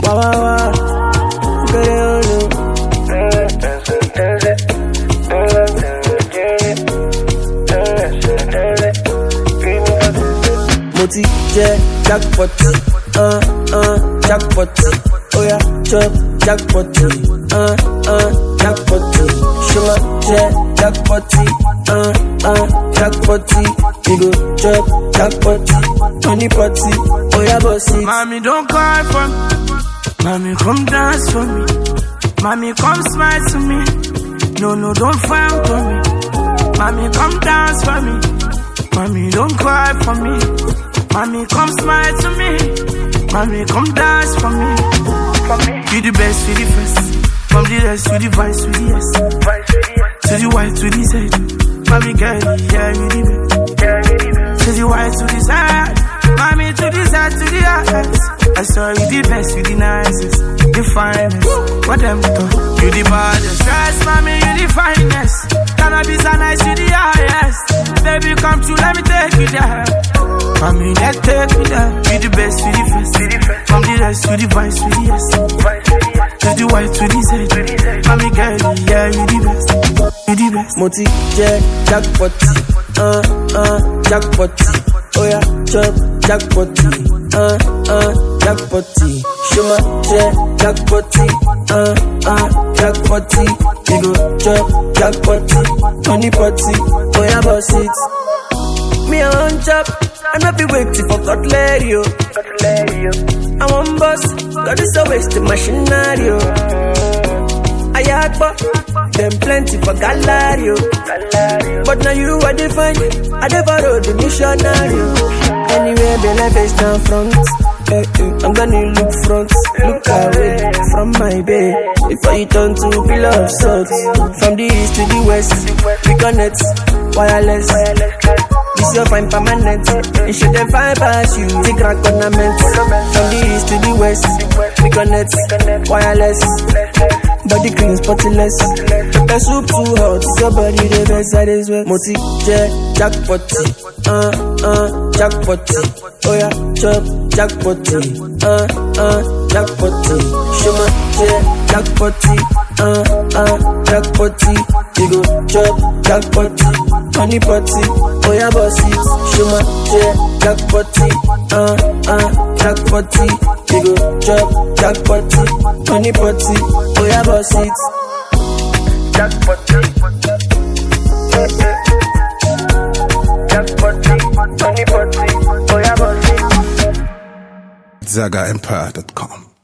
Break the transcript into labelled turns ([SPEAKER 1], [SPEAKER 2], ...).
[SPEAKER 1] Wow, wow, wow. Moti je jackpot, jackpot. Oh yeah, chop jackpot, jackpot. Shuma je jackpot, jackpot. You go chop jackpot, money potty. Oh yeah, bossy.
[SPEAKER 2] Mommy, don't cry for me. Mommy, come dance for me. Mommy, come smile to me. No, don't frown for me. Mommy, come dance for me. Mommy, don't cry for me. Mommy, come smile to me. Mommy, come dance for me. You the best, you the first. From the rest, you the vice, you the yes. To the white, to the Z. Mommy, girl, yeah, you the best. To the white, to the Z. Mommy, to the Z, to the S. I saw you the best, you the nicest, the finest. What them talk? You the baddest. Yes, mommy, you the finest. Cannabis are nice, you the highest. Baby, come true, let me take you there. Mommy, let's take me there. You the best, you the first. From the rest, you the vice, you the yes. To the white, to the Z. Mommy, girl, yeah, you the best. You the best.
[SPEAKER 1] Moti je jackpot, jackpot. Oh yeah, chop jackpot, jackpot. Shuma je jackpot, jackpot. You go chop jackpot, money potty. Oh yeah, boss it. Me I want chop, I not be waiting for cutlery. I want boss, got this a waste machinery. I had them plenty for Galario. But now you are different, I never rode the missionary. Anywhere the life is down front, I'm gonna look front, look away from my bed. Before you turn to pillar of salt. From the east to the west, we connect, wireless. This your fine permanent, it should have fine pass you, the crack ornament. From the east to the west, we connect, wireless. Body clean, spotless. The soup too hot, your body the best side is wet. Moti je jackpot, jackpot. Oh yeah, chop jackpot, jackpot. Shuma je jackpot, jackpot. You go chop jackpot, money potty. Oh yeah, boss it. Shuma je jackpot, jackpot. You go chop jackpot, money potty. Oh yeah, boss it.
[SPEAKER 2] Jackpot, jackpot, money potty. Oh yeah, boss it.
[SPEAKER 3] ZagaEmpire.com